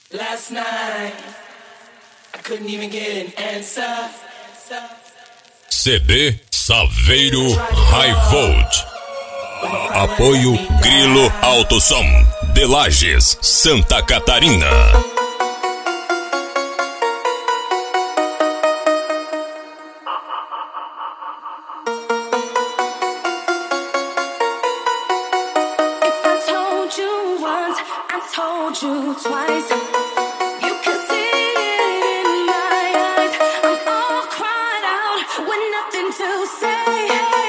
Last night, I couldn't even get an answer. CD Saveiro High Volt. Apoio Grilo Autosom de Lages, Santa Catarina. Told you twice. You can see it in my eyes. I'm all cried out with nothing to say.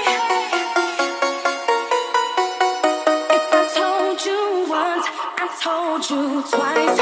If I told you once, I told you twice.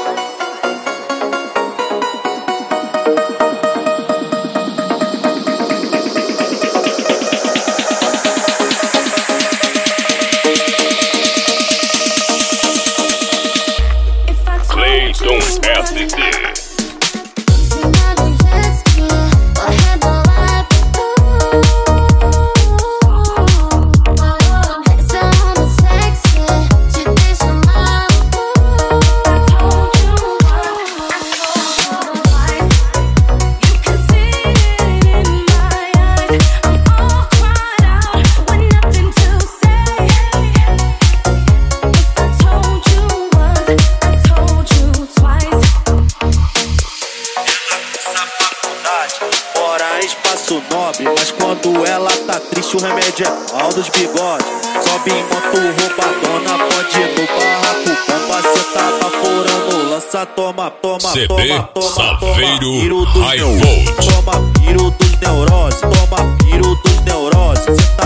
Espaço nobre, mas quando ela tá triste o remédio é pau dos bigodes. Sobe em moto roubadona, pode ir no barraco, bomba, cê tá baforando, lança, toma, CD Saveiro piro dos High Volt. Toma piro dos neuroses, toma piro dos neuroses.